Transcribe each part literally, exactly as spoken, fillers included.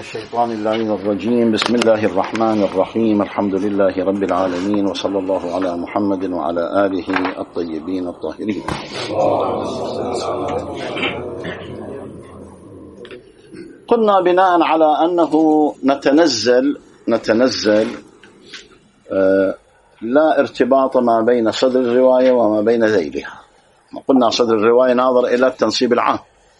الشيطان اللعين الرجيم. بسم الله الرحمن الرحيم. الحمد لله رب العالمين، وصلى الله على محمد وعلى آله الطيبين الطاهرين. قلنا بناء على أنه نتنزل نتنزل آه لا ارتباط ما بين صدر الرواية وما بين ذيلها. قلنا صدر الرواية ناظر إلى التنصيب العام،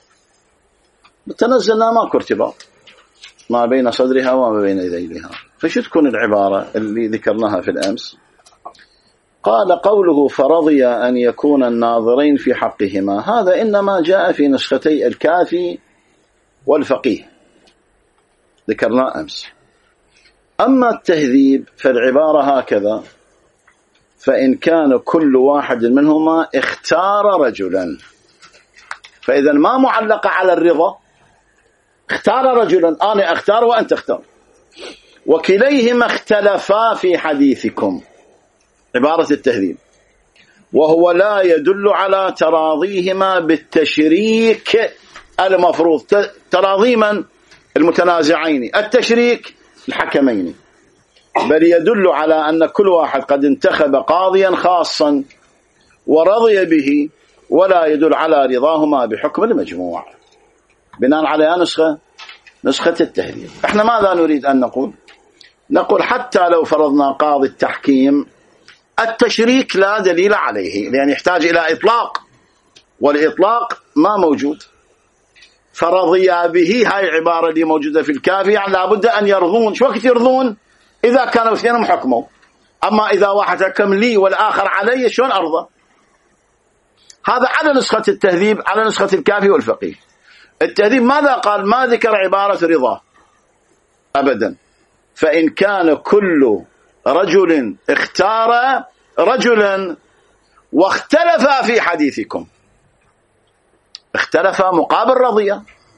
تنزلنا ماكو ارتباط ما بين صدرها وما بين ذيلها، فشو تكون العبارة اللي ذكرناها في الأمس؟ قال قوله فرضي أن يكون الناظرين في حقهما، هذا إنما جاء في نسختي الكافي والفقيه، ذكرنا أمس. أما التهذيب فالعبارة هكذا: فإن كان كل واحد منهما اختار رجلا، فإذا ما معلقة على الرضا، اختار رجلا، أنا اختار وأنت اختار، وكليهما اختلفا في حديثكم، عبارة التهذيب، وهو لا يدل على تراضيهما بالتشريك المفروض. تراضي من؟ المتنازعين، التشريك الحكمين، بل يدل على أن كل واحد قد انتخب قاضيا خاصا ورضي به، ولا يدل على رضاهما بحكم المجموع. بناء على نسخة نسخة التهذيب. احنا ماذا نريد أن نقول؟ نقول حتى لو فرضنا قاضي التحكيم، التشريك لا دليل عليه، لأن يحتاج إلى إطلاق، والإطلاق ما موجود. فرضيا به، هاي العبارة اللي موجودة في الكافي، يعني لابد أن يرضون. شو وقت يرضون؟ إذا كانوا اثنين حكموا. أما إذا واحد حكم لي والآخر علي، شلون أرضى؟ هذا على نسخة التهذيب، على نسخة الكافي والفقيه. التهذيب ماذا قال؟ ما ذكر عبارة رضا أبدا. فإن كان كل رجل اختار رجلا واختلف في حديثكم، اختلف مقابل رضية،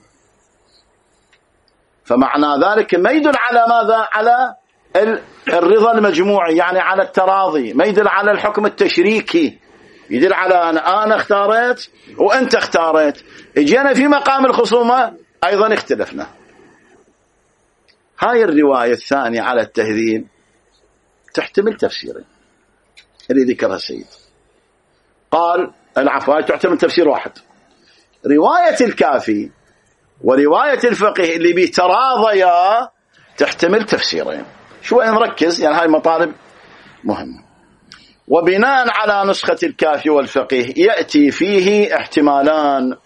فمعنى ذلك ما يدل على ماذا؟ على الرضا المجموعي، يعني على التراضي، ما يدل على الحكم التشريكي، يدل على أن أنا اختاريت وأنت اختاريت، اجينا في مقام الخصومة أيضا اختلفنا. هاي الرواية الثانية على التهذيب تحتمل تفسيرين اللي ذكرها السيد. قال العفو، هاي تحتمل تفسير واحد. رواية الكافي ورواية الفقيه اللي بيتراضيا تحتمل تفسيرين. شوي نركز، يعني هاي مطالب مهمة. وبناء على نسخة الكافي والفقيه يأتي فيه احتمالان: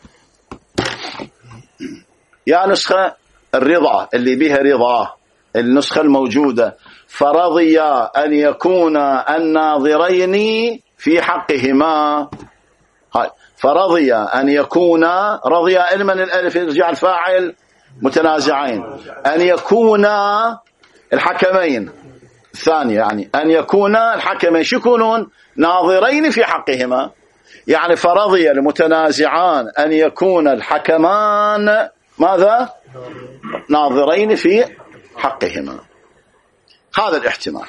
يا نسخة الرضا اللي بها رضا، النسخة الموجودة فرضي أن يكون الناظرين في حقهما، هاي فرضي أن يكون، رضي علما الألف يرجع الفاعل متنازعين، أن يكون الحكمين الثانية، يعني أن يكون الحكمين يكونون ناظرين في حقهما، يعني فرضي المتنازعان أن يكون الحكمان ماذا؟ ناظرين في حقهما. هذا الاحتمال.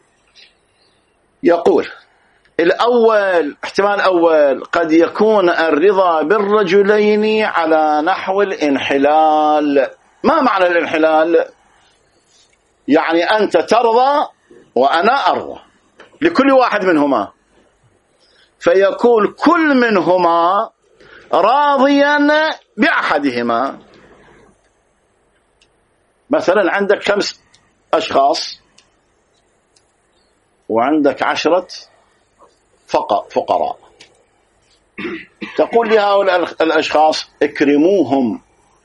يقول الأول، احتمال الأول: قد يكون الرضا بالرجلين على نحو الانحلال. ما معنى الانحلال؟ يعني أنت ترضى وأنا أرضى لكل واحد منهما، فيكون كل منهما راضيا بأحدهما. مثلا عندك خمس أشخاص وعندك عشرة فقراء، تقول لهؤلاء الأشخاص اكرموهم،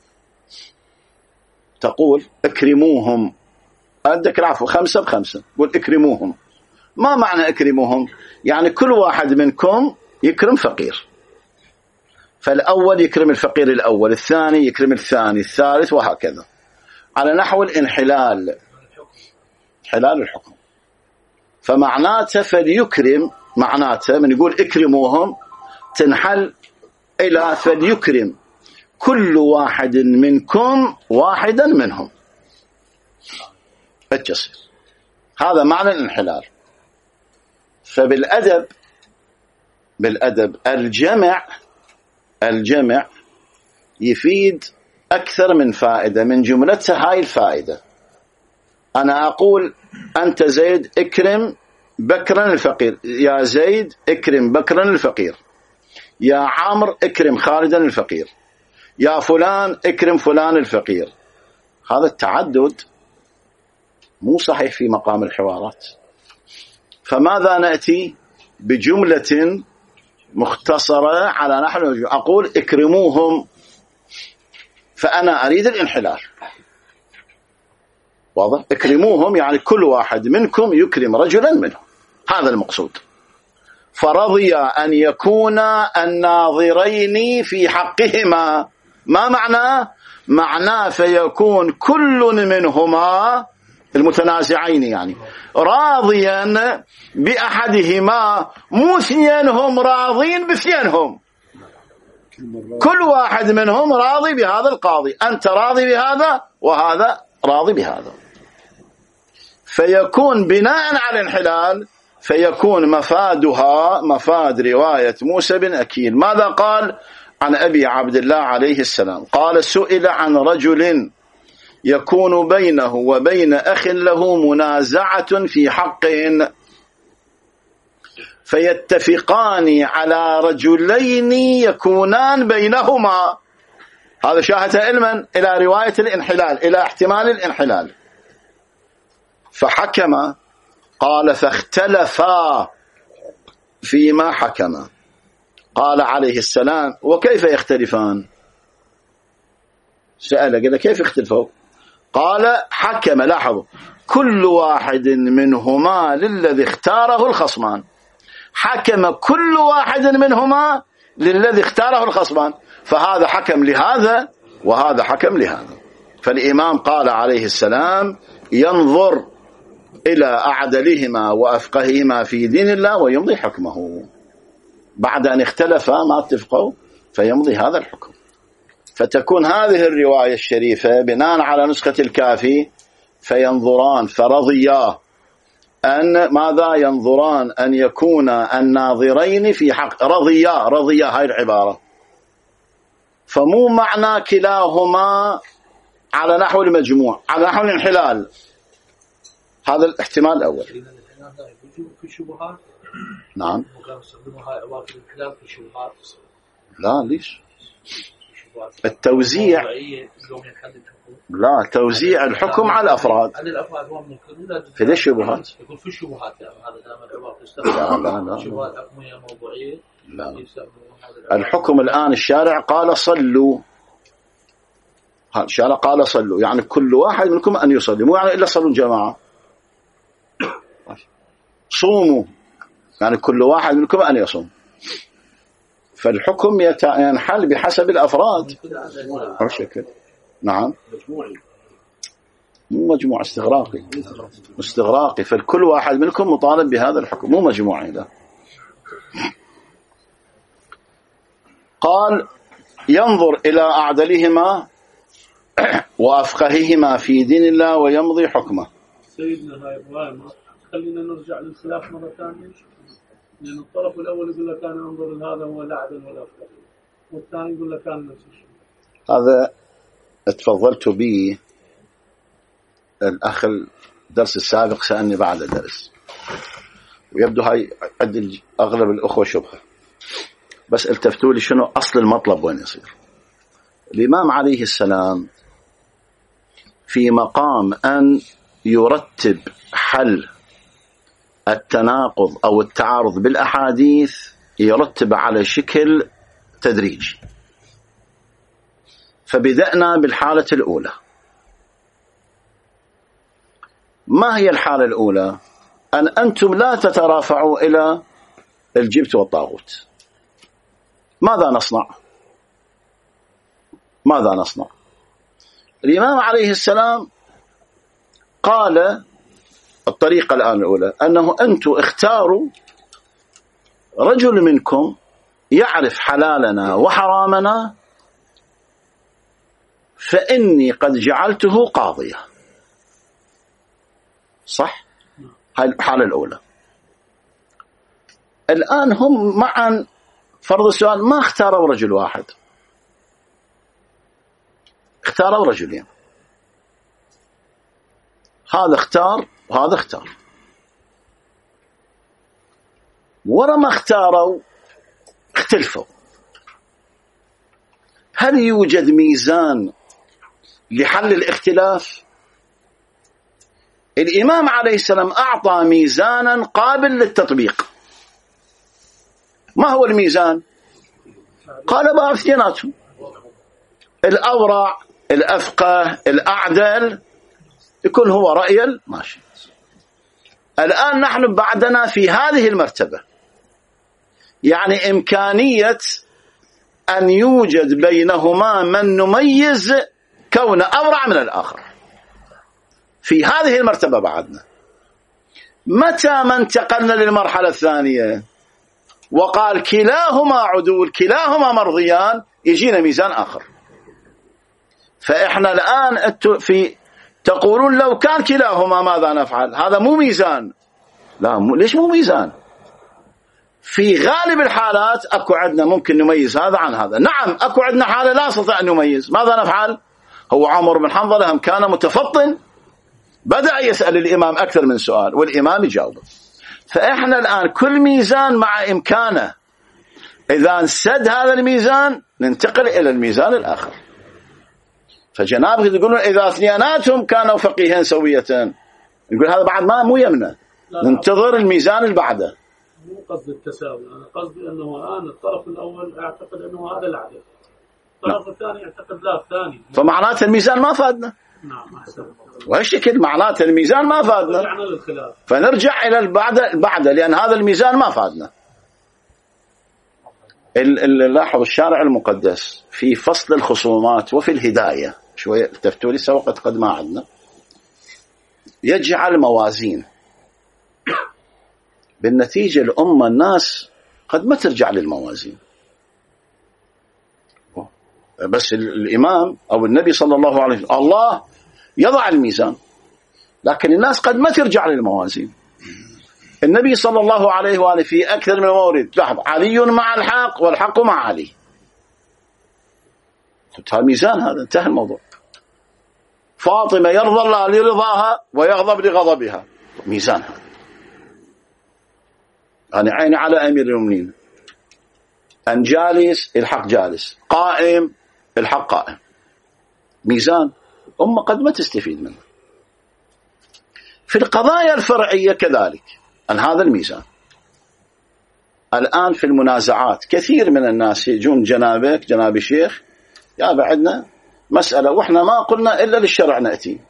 تقول اكرموهم، عندك العفو خمسة بخمسة، قول اكرموهم. ما معنى اكرموهم؟ يعني كل واحد منكم يكرم فقير، فالأول يكرم الفقير الأول، الثاني يكرم الثاني، الثالث، وهكذا، على نحو الانحلال، حلال الحكم. فمعناته فليكرم، معناته من يقول اكرموهم تنحل إلى فليكرم كل واحد منكم واحدا منهم، الجسر. هذا معنى الانحلال. فبالأدب بالأدب الجمع الجمع يفيد أكثر من فائدة، من جملتها هاي الفائدة. أنا أقول أنت زيد اكرم بكرا الفقير، يا زيد اكرم بكرا الفقير، يا عمرو اكرم خالدا الفقير، يا فلان اكرم فلان الفقير. هذا التعدد مو صحيح في مقام الحوارات. فماذا نأتي؟ بجملة مختصرة على نحو أقول اكرموهم، فأنا أريد الانحلال. واضح؟ اكرموهم يعني كل واحد منكم يكرم رجلا منهم، هذا المقصود. فرضي أن يكون الناظرين في حقهما. ما معناه؟ معناه فيكون كل منهما المتنازعين يعني راضيا بأحدهما، مو اثنينهم راضين باثنينهم، كل واحد منهم راضي بهذا القاضي، أنت راضي بهذا وهذا راضي بهذا. فيكون بناء على الانحلال فيكون مفادها مفاد رواية موسى بن أكيل. ماذا قال عن أبي عبد الله عليه السلام؟ قال: سئل عن رجل يكون بينه وبين أخ له منازعة في حق فيتفقان على رجلين يكونان بينهما. هذا شاهد علما إلى رواية الانحلال، إلى احتمال الانحلال. فحكم، قال: فاختلفا فيما حكم. قال عليه السلام: وكيف يختلفان؟ سأل قال: كيف يختلفوا؟ قال: حكم، لاحظوا، كل واحد منهما للذي اختاره الخصمان. حكم كل واحد منهما للذي اختاره الخصمان، فهذا حكم لهذا وهذا حكم لهذا. فالإمام قال عليه السلام: ينظر إلى أعدلهما وأفقههما في دين الله ويمضي حكمه. بعد أن اختلفا ما اتفقوا فيمضي هذا الحكم. فتكون هذه الرواية الشريفة بناء على نسخة الكافي: فينظران، فرضيا أن ماذا؟ ينظران أن يكون الناظرين في حق. رضيا، رضيا هاي العبارة، فمو معنى كلاهما على نحو المجموع، على نحو الانحلال. هذا الاحتمال الأول. نعم. لا، ليش؟ التوزيع، لا، توزيع الحكم على الأفراد. في ذي الشبهات يكون في شبهات، هذا دائما العبارة لا لا لا شبهات حكمية موضوعية. لا، الحكم الآن الشارع قال صلوا، الشارع قال صلوا، يعني كل واحد منكم أن يصلي، مو يعني إلا صلوا الجماعة. صوموا، يعني كل واحد منكم أن يصوم. فالحكم ينحل بحسب الأفراد. شكل. نعم، مو مجموع، استغراقي، استغراقي. فالكل واحد منكم مطالب بهذا الحكم، مو مجموعي. لا. قال: ينظر إلى أعدلهما وأفقههما في دين الله ويمضي حكمه. سيدنا هاي إبراهيم، خلينا نرجع للخلاف مرة ثانية، لأن الطرف الأول يقول لك أنا أنظر لهذا هو الأعدل والأفقه، والثاني يقول لك أنا نفس الشيء. هذا اتفضلت به الأخ الدرس السابق، سألني بعد الدرس، ويبدو هاي عند أغلب الأخوة شبهة، بس التفتوا لي شنو أصل المطلب وين يصير. الإمام عليه السلام في مقام أن يرتب حل التناقض أو التعارض بالأحاديث، يرتب على شكل تدريجي. فبدأنا بالحالة الأولى. ما هي الحالة الأولى؟ أن أنتم لا تترافعوا إلى الجبت والطاغوت. ماذا نصنع؟ ماذا نصنع؟ الإمام عليه السلام قال الطريقة الآن الأولى أنه أنتم اختاروا رجل منكم يعرف حلالنا وحرامنا، فإني قد جعلته قاضية. صح؟ هاي الحالة الأولى. الآن هم معا فرض السؤال، ما اختاروا رجل واحد، اختاروا رجلين، هذا اختار وهذا اختار. ورما اختاروا اختلفوا. هل يوجد ميزان لحل الاختلاف؟ الإمام عليه السلام أعطى ميزانا قابل للتطبيق. ما هو الميزان؟ قال بقى اثنيناتهم، الأورع الأفقه الأعدل يكون هو رأي ماشي. الآن نحن بعدنا في هذه المرتبة، يعني إمكانية أن يوجد بينهما من نميز كون أورع من الآخر. في هذه المرتبة بعدنا. متى ما انتقلنا للمرحلة الثانية وقال كلاهما عدول كلاهما مرضيان، يجينا ميزان آخر. فإحنا الآن في تقولون لو كان كلاهما ماذا نفعل؟ هذا مو ميزان. لا مو ليش مو ميزان؟ في غالب الحالات أكو عندنا ممكن نميز هذا عن هذا. نعم أكو عندنا حالة لا نستطيع أن نميز، ماذا نفعل؟ هو عمر بن حنظلة هم كان متفطن، بدأ يسأل الإمام أكثر من سؤال والإمام يجاوب. فإحنا الآن كل ميزان مع إمكانه، إذا انسد هذا الميزان ننتقل إلى الميزان الآخر. فجنابك يقولون إذا اثنيناتهم كانوا فقيهين سوية، يقول هذا بعد ما مو يمنى، ننتظر الميزان اللي بعده. مو قصد التساوي، أنا قصدي أنه الآن الطرف الأول يعتقد أنه هذا العدل، الطرف لا. الثاني يعتقد لا الثاني، فمعناته الميزان ما فادنا. نعم أحسن. وهالشكل معناته الميزان ما فادنا، فنرجع إلى البعد بعد لأن هذا الميزان ما فادنا. لاحظ الشارع المقدس في فصل الخصومات وفي الهداية شوية التفتوا لسه وقت قد ما عندنا، يجعل موازين. بالنتيجة الأمة الناس قد ما ترجع للموازين، بس الإمام أو النبي صلى الله عليه وسلم الله يضع الميزان، لكن الناس قد ما ترجع للموازين. النبي صلى الله عليه وآله في أكثر من مورد لاحظ علي مع الحق والحق مع علي، هذا ميزان، هذا انتهى الموضوع. فاطمة يرضى الله لرضاها ويغضب لغضبها، ميزان هذا. أنا عيني على أمير المؤمنين، أن جالس الحق جالس، قائم الحق قائم، ميزان. أمة قد ما تستفيد منه. في القضايا الفرعية كذلك أن هذا الميزان. الآن في المنازعات كثير من الناس يجون جنابك جناب الشيخ يا بعدنا مسألة وإحنا ما قلنا إلا للشرع نأتي،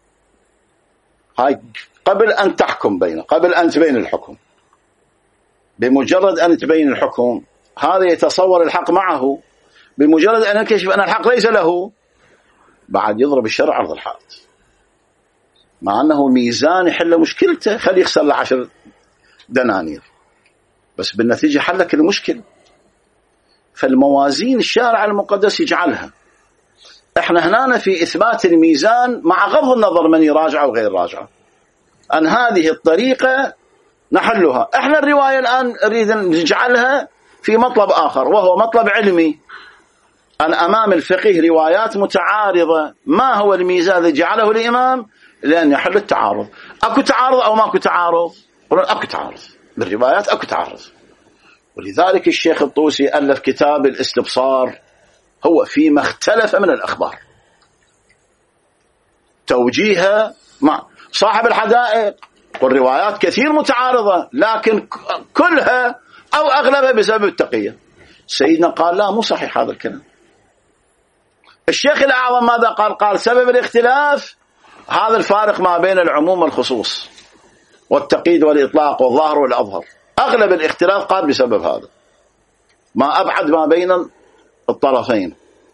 هاي قبل أن تحكم بينه، قبل أن تبين الحكم. بمجرد أن تبين الحكم هذا يتصور الحق معه، بمجرد أن يكشف أن الحق ليس له بعد يضرب الشرع عرض الحائط، مع أنه ميزان يحل مشكلته، خلي يخسر له عشر دنانير بس بالنتيجة حلك المشكلة. فالموازين الشارع المقدس يجعلها. احنا هنا في إثبات الميزان مع غض النظر من يراجع وغير راجع، أن هذه الطريقة نحلها. احنا الرواية الآن نريد نجعلها في مطلب آخر وهو مطلب علمي، أن أمام الفقيه روايات متعارضة، ما هو الميزان الذي جعله الإمام لأن يحل التعارض؟ أكو تعارض أو ماكو تعارض؟ أكو تعارض بالروايات، أكو تعارض. ولذلك الشيخ الطوسي ألف كتاب الاستبصار، هو فيما اختلف من الأخبار توجيهها مع صاحب الحدائق، والروايات كثير متعارضة لكن كلها أو أغلبها بسبب التقية. سيدنا قال لا مو صحيح هذا الكلام. الشيخ الأعظم ماذا قال؟ قال سبب الاختلاف هذا الفارق ما بين العموم والخصوص والتقييد والإطلاق والظاهر والأظهر، أغلب الاختلاف قال بسبب هذا، ما أبعد ما بين الطرفين.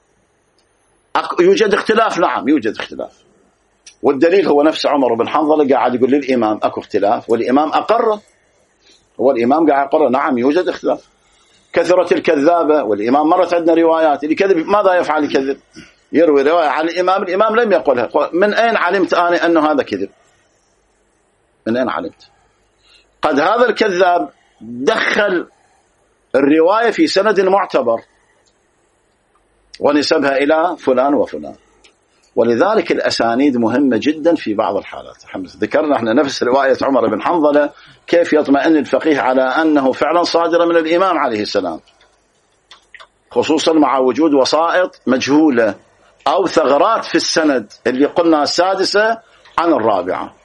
يوجد اختلاف، نعم يوجد اختلاف، والدليل هو نفس عمر بن حنظلة قاعد يقول للإمام أكو اختلاف والإمام أقر، هو الإمام قاعد يقر نعم يوجد اختلاف. كثرة الكذابة والإمام مرت عندنا روايات، اللي كذب ماذا يفعل؟ يكذب، يروي رواية عن الإمام الإمام لم يقولها، من أين علمت أنا أنه هذا كذب؟ من أين علمت؟ قد هذا الكذاب دخل الرواية في سند معتبر ونسبها إلى فلان وفلان، ولذلك الأسانيد مهمة جدا في بعض الحالات. ذكرنا احنا نفس رواية عمر بن حنظلة كيف يطمئن الفقيه على أنه فعلا صادر من الإمام عليه السلام، خصوصا مع وجود وسائط مجهولة أو ثغرات في السند اللي قلنا السادسة عن الرابعة.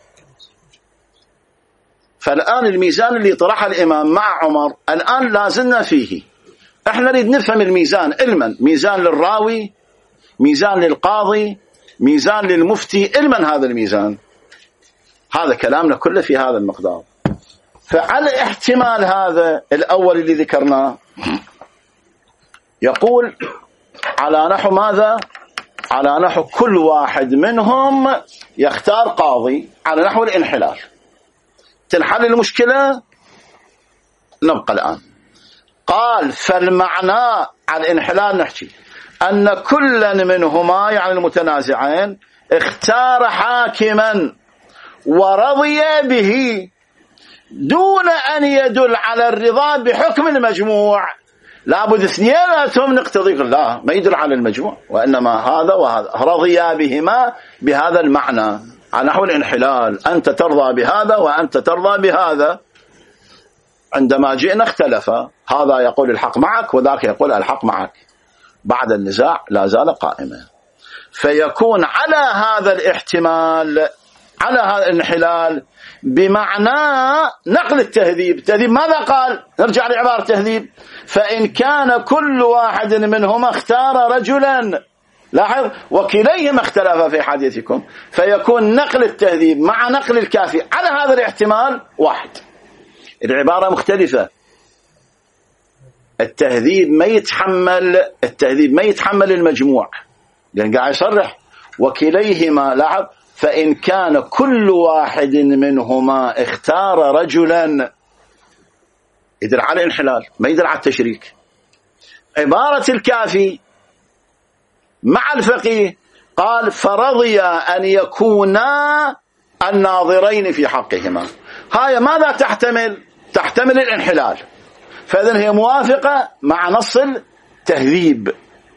فالآن الميزان اللي طرحه الإمام مع عمر الآن لازلنا فيه. احنا نريد نفهم الميزان علما، ميزان للراوي، ميزان للقاضي، ميزان للمفتي، علما هذا الميزان. هذا كلامنا كله في هذا المقدار. فعلى احتمال هذا الأول اللي ذكرناه يقول على نحو ماذا؟ على نحو كل واحد منهم يختار قاضي، على نحو الانحلال. تنحل المشكلة؟ نبقى الآن. قال فالمعنى على الانحلال نحكي أن كلا منهما يعني المتنازعين اختار حاكما ورضي به دون أن يدل على الرضا بحكم المجموع. لابد اثنيناتهم نقتضي، لا ما يدل على المجموع، وإنما هذا وهذا رضيا بهما بهذا المعنى على نحو الانحلال، أنت ترضى بهذا وأنت ترضى بهذا. عندما جئنا اختلفا، هذا يقول الحق معك وذاك يقول الحق معك، بعد النزاع لا زال قائما. فيكون على هذا الاحتمال، على هذا الانحلال بمعنى نقل التهذيب. التهذيب ماذا قال؟ نرجع لعبارة التهذيب: فإن كان كل واحد منهما اختار رجلا، لاحظ وكليهما اختلف في حديثكم، فيكون نقل التهذيب مع نقل الكافي على هذا الاحتمال واحد. العبارة مختلفة. التهذيب ما يتحمل التهذيب ما يتحمل المجموع، لأن قاعد يصرح وكليهما، لاحظ فإن كان كل واحد منهما اختار رجلا، يدل على الانحلال ما يدل على التشريك. عبارة الكافي مع الفقيه قال فرضي أن يكونا الناظرين في حقهما. هاي ماذا تحتمل؟ تحتمل الانحلال، فإذن هي موافقة مع نص التهذيب.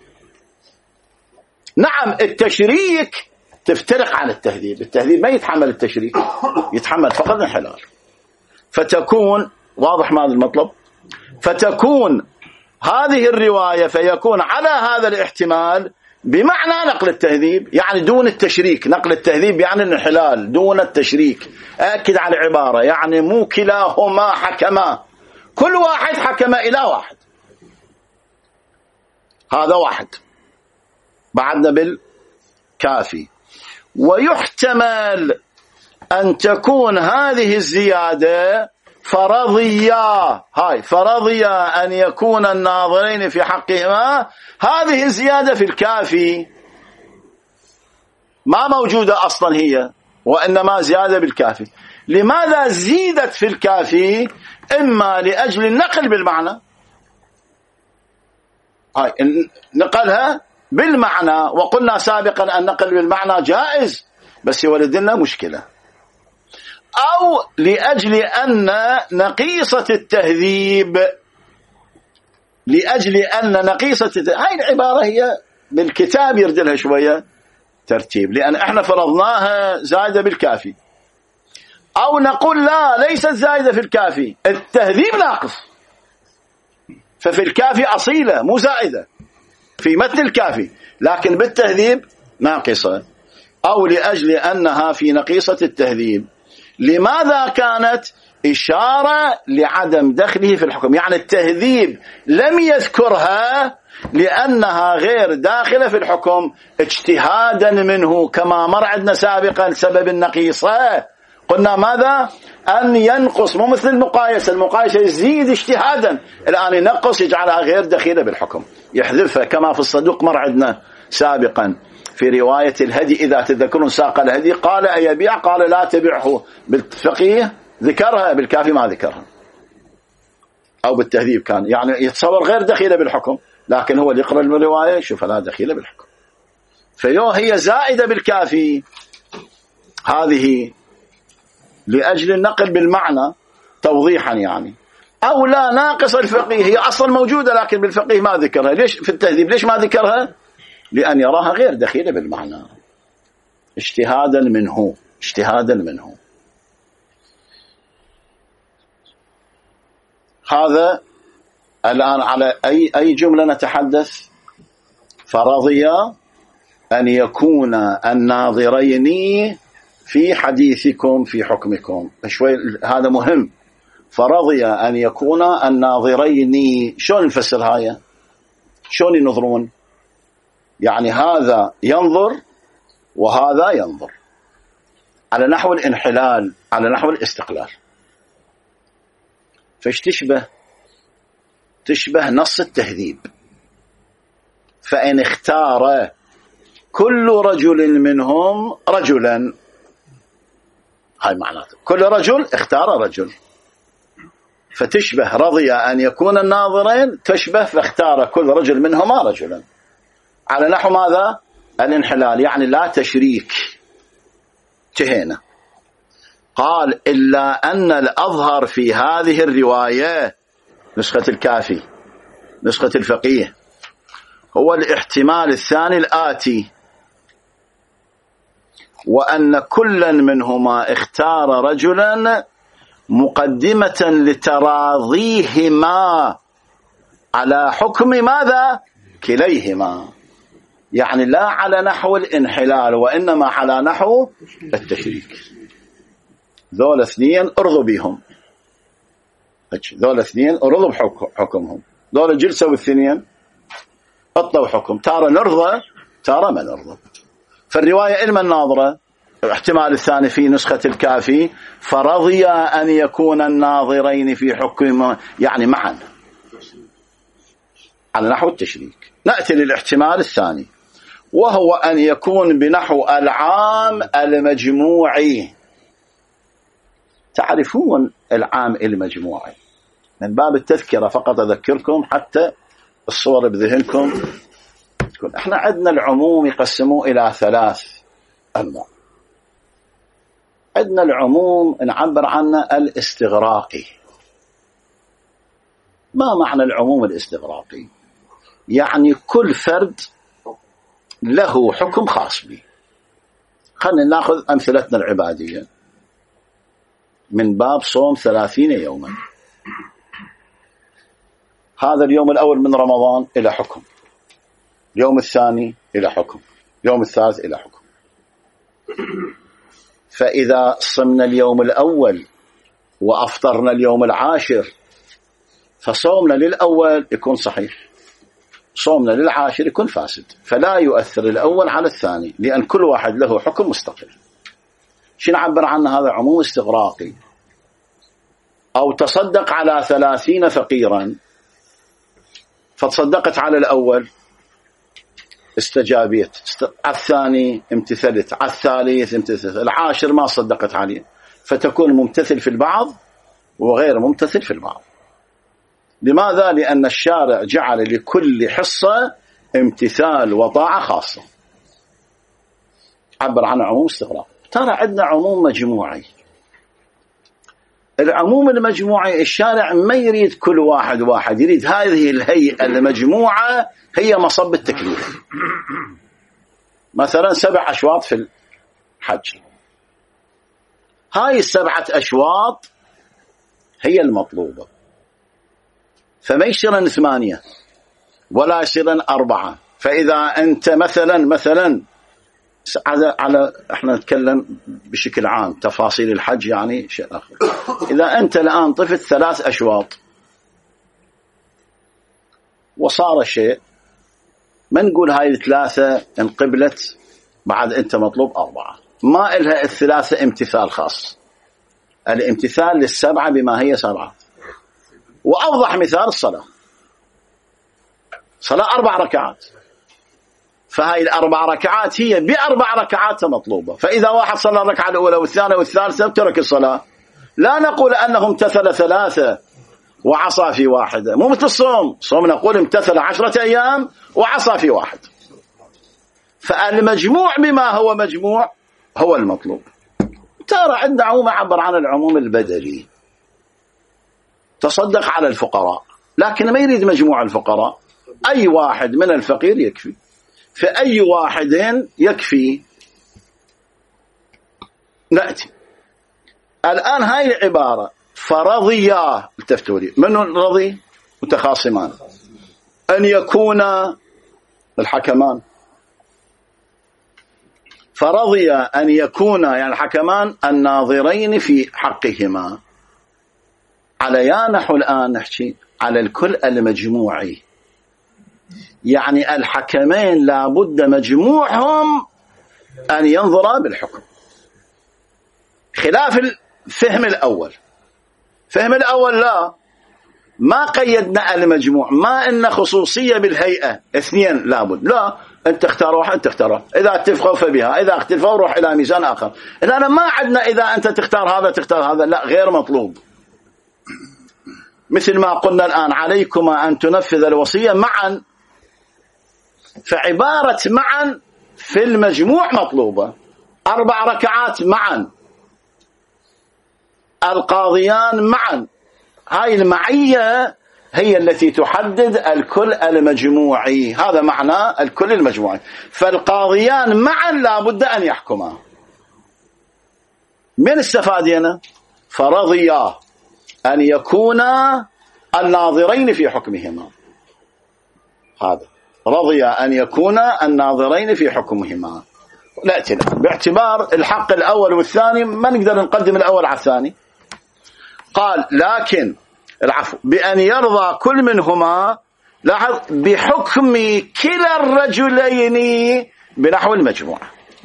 نعم التشريك تفترق عن التهذيب، التهذيب ما يتحمل التشريك، يتحمل فقط الانحلال. فتكون واضح ماذا المطلب؟ فتكون هذه الرواية فيكون على هذا الاحتمال بمعنى نقل التهذيب، يعني دون التشريك. نقل التهذيب يعني الانحلال دون التشريك. أكد على العبارة، يعني مو كلاهما حكما، كل واحد حكم إلى واحد. هذا واحد. بعدنا بالكافي. ويحتمل أن تكون هذه الزيادة فرضيا، هاي فرضيا أن يكون الناظرين في حقهما، هذه الزيادة في الكافي ما موجودة أصلا هي، وإنما زيادة بالكافي. لماذا زيدت في الكافي؟ إما لأجل النقل بالمعنى، هاي نقلها بالمعنى، وقلنا سابقا النقل بالمعنى جائز بس يولد لنا مشكلة، أو لأجل أن نقيصة التهذيب، لأجل أن نقيصة التهذيب. هاي العبارة هي بالكتاب يردلها شوية ترتيب، لأن احنا فرضناها زائدة بالكافي، أو نقول لا ليست زائدة في الكافي، التهذيب ناقص، ففي الكافي أصيلة مو زائدة في متن الكافي، لكن بالتهذيب ناقصة، أو لأجل أنها في نقيصة التهذيب. لماذا كانت؟ إشارة لعدم دخله في الحكم، يعني التهذيب لم يذكرها لأنها غير داخلة في الحكم اجتهادا منه، كما مر عندنا سابقا سبب النقيصة قلنا ماذا؟ أن ينقص، مو مثل المقايسة، المقايسة يزيد اجتهادا، الآن ينقص يجعلها غير دخيلة بالحكم، يحذفها، كما في الصدوق مر عندنا سابقا في رواية الهدي، إذا تذكرون ساق الهدي قال أيبيع، قال لا تبعه. بالفقيه ذكرها، بالكافي ما ذكرها، أو بالتهذيب كان يعني يتصور غير دخيلة بالحكم، لكن هو اللي يقرأ الرواية يشوف لا دخيلة بالحكم. فيو هي زائدة بالكافي هذه لأجل النقل بالمعنى توضيحا يعني، أو لا ناقص الفقيه، هي أصلا موجودة لكن بالفقيه ما ذكرها. ليش في التهذيب ليش ما ذكرها؟ لأن يراها غير دخيلة بالمعنى. اجتهادا منه اجتهادا منه. هذا الآن على أي أي جملة نتحدث؟ فرضي أن يكون الناظرين في حديثكم في حكمكم. شوي هذا مهم. فرضي أن يكون الناظرين، شلون نفسر هاي؟ شلون ينظرون؟ يعني هذا ينظر وهذا ينظر على نحو الانحلال، على نحو الاستقلال. فايش تشبه؟ تشبه نص التهذيب. فإن اختار كل رجل منهم رجلا، هاي معناته كل رجل اختار رجل، فتشبه رضي أن يكون الناظرين، تشبه فاختار كل رجل منهما رجلا على نحو ماذا؟ الانحلال، يعني لا تشريك. انتهينا. قال إلا أن الأظهر في هذه الرواية، نسخة الكافي نسخة الفقيه، هو الاحتمال الثاني الآتي: وأن كلا منهما اختار رجلا مقدمة لتراضيهما على حكم ماذا؟ كليهما، يعني لا على نحو الانحلال وإنما على نحو التشريك. ذول اثنين ارضوا بيهم، ذول اثنين ارضوا بحكمهم، ذول جلسوا الاثنين اطلوا حكم، تارة نرضى تارة ما نرضى. فالرواية إلما الناظرة، الاحتمال الثاني في نسخة الكافي: فرضي أن يكون الناظرين في حكم، يعني معا على نحو التشريك. نأتي للاحتمال الثاني، وهو أن يكون بنحو العام المجموعي. تعرفون العام المجموعي من باب التذكرة فقط، أذكركم حتى الصور بذهنكم تكون. احنا عندنا العموم يقسموه إلى ثلاث أنواع. عندنا العموم نعبر عنه الاستغراقي. ما معنى العموم الاستغراقي؟ يعني كل فرد له حكم خاص به. خلينا ناخذ أمثلتنا العبادية من باب صوم ثلاثين يوما. هذا اليوم الأول من رمضان إلى حكم، اليوم الثاني إلى حكم، اليوم الثالث إلى حكم. فإذا صمنا اليوم الأول وأفطرنا اليوم العاشر، فصومنا للأول يكون صحيح، صومنا للعاشر يكون فاسد. فلا يؤثر الأول على الثاني، لأن كل واحد له حكم مستقل. شو نعبر عنه؟ هذا عموم استغراقي. أو تصدق على ثلاثين فقيرا، فتصدقت على الأول استجابيت، على الثاني امتثلت، على الثالث امتثلت، العاشر ما صدقت عليه، فتكون ممتثل في البعض وغير ممتثل في البعض. لماذا؟ لأن الشارع جعل لكل حصة امتثال وطاعة خاصة. عبر عن عموم استغراق. ترى عندنا عموم مجموعي. العموم المجموعي الشارع ما يريد كل واحد واحد، يريد هذه الهيئة المجموعة هي مصب التكليف. مثلا سبع أشواط في الحج، هاي السبعة أشواط هي المطلوبة، فما يصيرن ثمانية ولا يصيرن أربعة. فإذا أنت مثلا مثلا على, على احنا نتكلم بشكل عام تفاصيل الحج يعني شيء آخر. إذا أنت الآن طفت ثلاث أشواط وصار شيء، ما نقول هاي الثلاثة انقبلت بعد أنت مطلوب أربعة، ما إلها الثلاثة امتثال خاص. الامتثال للسبعة بما هي سبعة. وأوضح مثال الصلاة، صلاة أربع ركعات، فهاي الأربع ركعات هي بأربع ركعات مطلوبة. فإذا واحد صلى الركعة الأولى والثانية والثالثة ترك الصلاة، لا نقول أنه امتثل ثلاثة وعصى في واحدة، مو مثل الصوم. صوم نقول امتثل عشرة أيام وعصى في واحد. فالمجموع بما هو مجموع هو المطلوب. ترى عندنا عموم عبر عن العموم البدلي، تصدق على الفقراء، لكن ما يريد مجموع الفقراء، أي واحد من الفقير يكفي، فأي واحد يكفي. نأتي الآن هاي العبارة فرضيا التفتوا لي من رضي؟ متخاصمان أن يكون الحكمان، فرضي أن يكون يعني الحكمان الناظرين في حقهما. على يا نحو الآن نحكي على الكل المجموعي، يعني الحكمين لابد مجموعهم أن ينظرا بالحكم، خلاف الفهم الأول. فهم الأول لا، ما قيدنا المجموع، ما إن خصوصية بالهيئة اثنين لابد، لا أنت تختار واحد أنت تختار واحد، إذا اتفقوا فبها، إذا اختلفوا روح إلى ميزان آخر. إذا أنا ما عندنا إذا أنت تختار هذا تختار هذا، لا غير مطلوب. مثل ما قلنا الآن عليكما أن تنفذ الوصية معا، فعبارة معا في المجموع مطلوبة. أربع ركعات معا، القاضيان معا، هاي المعية هي التي تحدد الكل المجموعي، هذا معنى الكل المجموعي. فالقاضيان معا لا بد أن يحكما. من استفادنا؟ فرضيا أن يكونا الناظرين في حكمهما، هذا رضي أن يكونا الناظرين في حكمهما. نأتي باعتبار الحق الأول والثاني ما نقدر نقدم الأول على الثاني. قال لكن العفو بأن يرضى كل منهما لاحظ بحكم كلا الرجلين بنحو المجموع.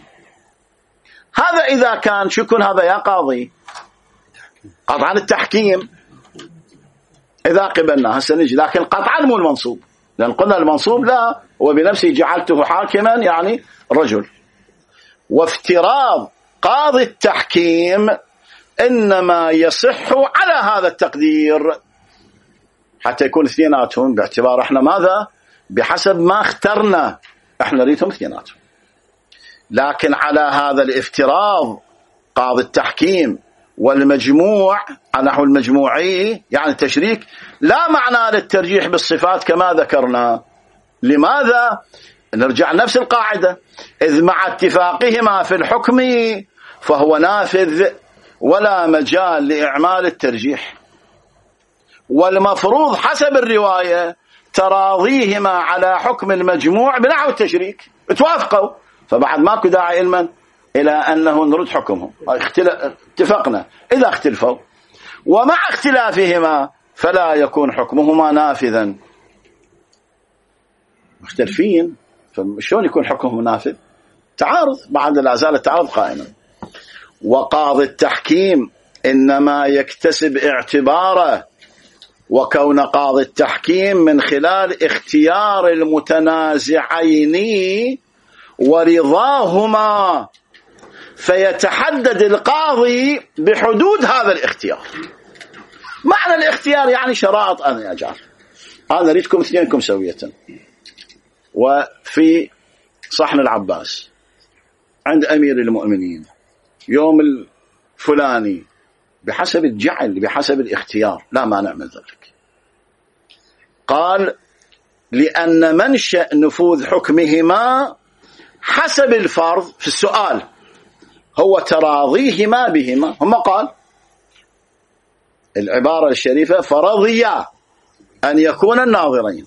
هذا إذا كان شو يكون هذا يا قاضي؟ قطعا التحكيم إذا قبلنا هسه نجي، لكن قطعا مو المنصوب، لأن قلنا المنصوب لا وبنفسه جعلته حاكما يعني رجل. وافتراض قاضي التحكيم إنما يصح على هذا التقدير حتى يكون اثنيناتهم، باعتبار احنا ماذا؟ بحسب ما اخترنا احنا نريدهم اثنيناتهم. لكن على هذا الافتراض قاضي التحكيم والمجموع على نحو المجموعي يعني التشريك، لا معنى للترجيح بالصفات كما ذكرنا. لماذا؟ نرجع نفس القاعدة، إذ مع اتفاقهما في الحكم فهو نافذ ولا مجال لإعمال الترجيح. والمفروض حسب الرواية تراضيهما على حكم المجموع بنحو التشريك، اتوافقوا، فبعد ماكو داعي علما إلى أنه نرد حكمهم. اتفقنا إذا اختلفوا، ومع اختلافهما فلا يكون حكمهما نافذا. مختلفين فشون يكون حكمهم نافذ؟ تعارض، بعد لا زال التعارض قائما. وقاضي التحكيم إنما يكتسب اعتباره وكون قاضي التحكيم من خلال اختيار المتنازعين ورضاهما، فيتحدد القاضي بحدود هذا الاختيار. معنى الاختيار يعني شرائط أنا أجعل أنا أريدكم اثنينكم سوية. وفي صحن العباس عند أمير المؤمنين يوم الفلاني بحسب الجعل بحسب الاختيار، لا ما نعمل ذلك. قال لأن منشأ نفوذ حكمهما حسب الفرض في السؤال هو تراضيهما بهما. هم قال العبارة الشريفة فرضيا أن يكون الناظرين،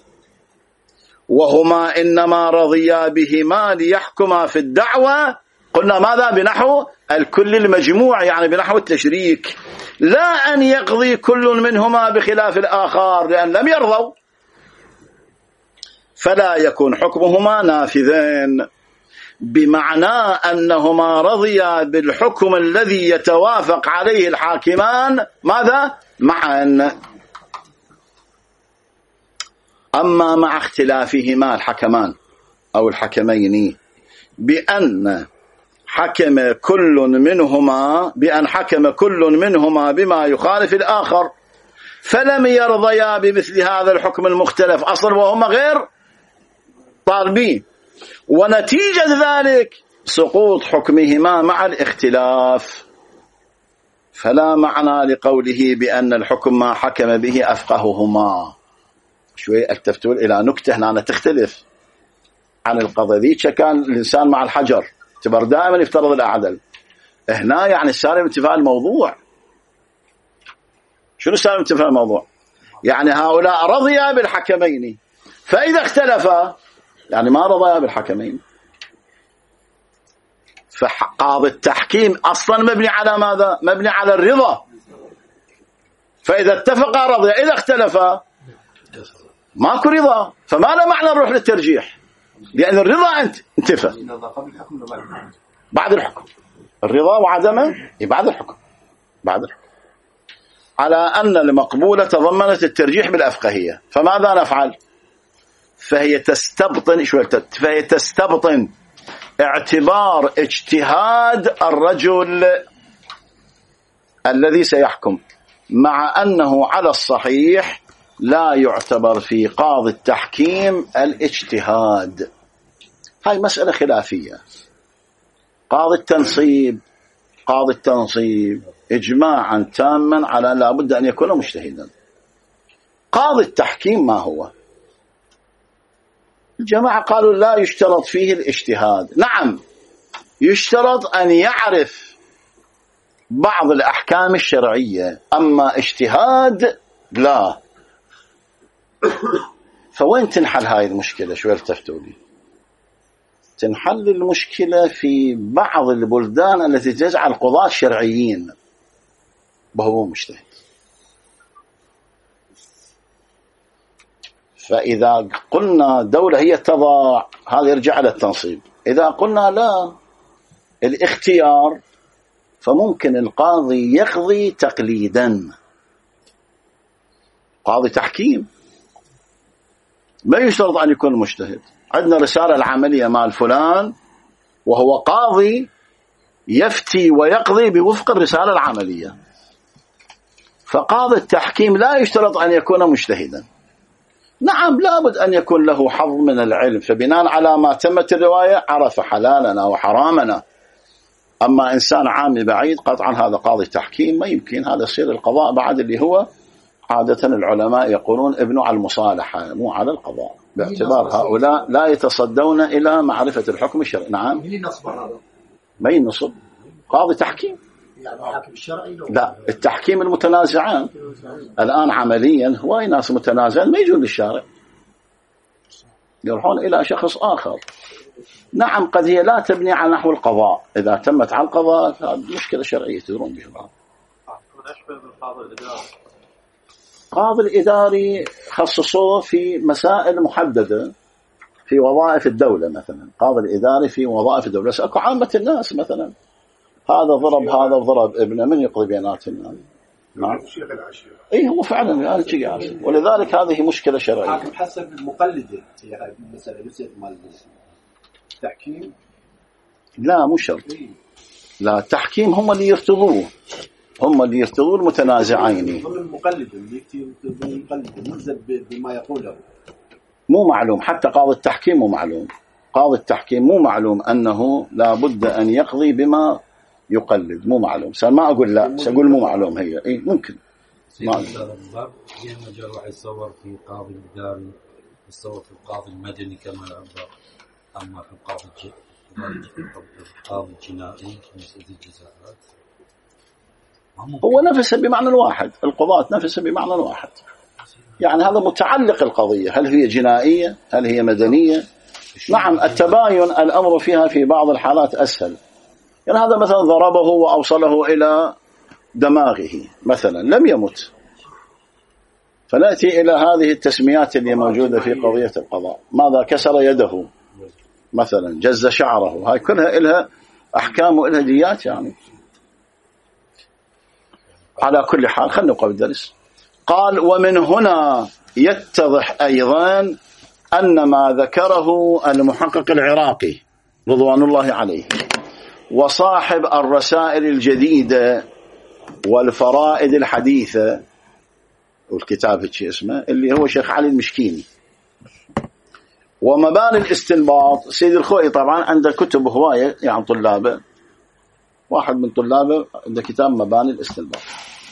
وهما إنما رضيا بهما ليحكما في الدعوة. قلنا ماذا؟ بنحو الكل المجموع يعني بنحو التشريك، لا أن يقضي كل منهما بخلاف الآخر لأن لم يرضوا، فلا يكون حكمهما نافذين، بمعنى أنهما رضيا بالحكم الذي يتوافق عليه الحاكمان ماذا؟ معا. أما مع اختلافهما الحكمان أو الحكمين بأن حكم كل منهما بأن حكم كل منهما بما يخالف الآخر فلم يرضيا بمثل هذا الحكم المختلف أصلا وهما غير طالبين، ونتيجة ذلك سقوط حكمهما مع الاختلاف، فلا معنى لقوله بأن الحكم ما حكم به أفقههما. شوي التفتون إلى نكتة هنا تختلف عن القضية. كان الإنسان مع الحجر اعتبر دائما يفترض العدل، هنا يعني سالم انتفاء الموضوع. شنو سالم انتفاء الموضوع؟ يعني هؤلاء رضيا بالحكمين، فإذا اختلفا يعني ما رضيا بالحكمين. فقاضي التحكيم أصلا مبني على ماذا؟ مبني على الرضا. فإذا اتفقا رضيا، إذا اختلفا ماكو رضا، فما له معنى نروح للترجيح، لأن الرضا انتفى بعد الحكم. الرضا وعدمه بعد الحكم، بعد الحكم. على أن المقبولة تضمنت الترجيح بالأفقهية، فماذا نفعل؟ فهي تستبطن شو فهي تستبطن اعتبار اجتهاد الرجل الذي سيحكم، مع أنه على الصحيح لا يعتبر في قاضي التحكيم الاجتهاد. هاي مسألة خلافية. قاضي التنصيب قاضي التنصيب إجماعا تاما على لا بد أن يكون مجتهدا. قاضي التحكيم ما هو؟ الجماعة قالوا لا يشترط فيه الاجتهاد. نعم، يشترط أن يعرف بعض الأحكام الشرعية، أما اجتهاد لا. فوين تنحل هاي المشكلة؟ شو التفتوا لي؟ تنحل المشكلة في بعض البلدان التي تجعل قضاة شرعيين وهو مجتهد. فإذا قلنا دولة هي تضع، هذا يرجع على التنصيب. إذا قلنا لا، الاختيار، فممكن القاضي يقضي تقليدا. قاضي تحكيم ما يشترط أن يكون مجتهد. عندنا رسالة العملية مال فلان وهو قاضي يفتي ويقضي بوفق الرسالة العملية. فقاضي التحكيم لا يشترط أن يكون مجتهدا. نعم، لابد أن يكون له حظ من العلم، فبناء على ما تمت الرواية عرف حلالنا وحرامنا. أما إنسان عامي بعيد قطعا هذا قاضي تحكيم ما يمكن، هذا يصير القضاء بعد اللي هو عادة العلماء يقولون ابنوا على المصالحة مو على القضاء، باعتبار هؤلاء لا يتصدون إلى معرفة الحكم الشرعي. نعم، من ينصب هذا؟ ما ينصب قاضي تحكيم، يعني الحاكم الشرعي؟ لا، التحكيم المتنازعان الآن عمليا هواي ناس متنازعين ما يجون للشارع، يروحون إلى شخص آخر. نعم، قد هي لا تبني على نحو القضاء، إذا تمت على القضاء هذه مشكلة شرعية تدرون بها. القاضي الإداري خصصوه في مسائل محددة في وظائف الدولة، مثلا قاضي الإداري في وظائف الدولة. أكو عامة الناس مثلا هذا ضرب هذا وضرب ابنه، من يقضي بيناتنا؟ نعم، اي هو فعلا يعني شيء، ولذلك هذه مشكلة شرعية. حاكم حسب المقلدة هي هذه المسألة، بس مال التحكيم لا مو شرط. لا، التحكيم هم اللي يرتضوه، هم اللي يرتضوا المتنازعين. هم المقلد اللي يكتب المقلد ملزم بما يقوله. مو معلوم، حتى قاضي التحكيم مو معلوم. قاضي التحكيم مو معلوم أنه لا بد أن يقضي بما يقلد، مو معلوم. ما أقول لا، سأقول مو معلوم. هي إيه ممكن ما زي ما جاء واحد يصور في قاضي الإداري، يصور في القاضي المدني كما يعبر، أما في القاضي القاضي الجنائي في مسألة الجزاءات هو نفسه بمعنى الواحد. القضاة نفسه بمعنى الواحد، يعني هذا متعلق القضية، هل هي جنائية هل هي مدنية. نعم، التباين الأمر فيها في بعض الحالات أسهل. يعني هذا مثلا ضربه وأوصله إلى دماغه مثلا، لم يمت، فنأتي إلى هذه التسميات اللي موجودة في قضية القضاء. ماذا كسر يده مثلا، جز شعره، هاي كلها إلها أحكام وإلها ديات. يعني على كل حال خلنا نقرأ الدرس. قال: ومن هنا يتضح أيضا أن ما ذكره المحقق العراقي رضوان الله عليه وصاحب الرسائل الجديدة والفرائد الحديثة، والكتاب هيك اسمه اللي هو شيخ علي المشكيني، ومباني الاستنباط. سيد الخوئي طبعا عنده كتب هواية، يعني طلابه، واحد من طلابه عنده كتاب مباني الاستنباط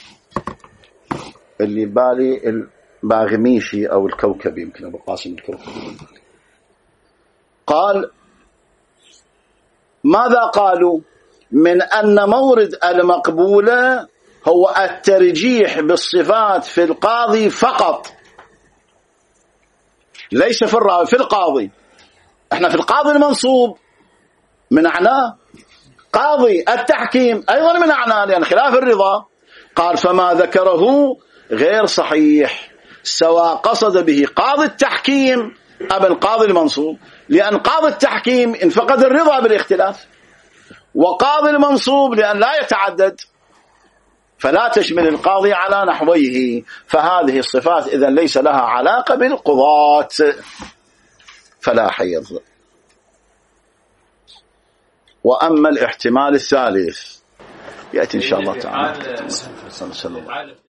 اللي بالي الباغميشي أو الكوكبي، يمكن أبو قاسم الكوكبي. قال: ماذا قالوا؟ من أن مورد المقبولة هو الترجيح بالصفات في القاضي فقط، ليس في الراوي، في القاضي. احنا في القاضي المنصوب منعناه، قاضي التحكيم أيضا منعناه، لأن خلاف الرضا. قال فما ذكره غير صحيح، سواء قصد به قاضي التحكيم أم القاضي المنصوب، لأن قاضي التحكيم انفقد الرضا بالاختلاف، وقاضي المنصوب لأن لا يتعدد فلا تشمل القاضي على نحويه. فهذه الصفات إذن ليس لها علاقة بالقضاة، فلا حيض. وأما الاحتمال الثالث يأتي إن شاء الله تعالى.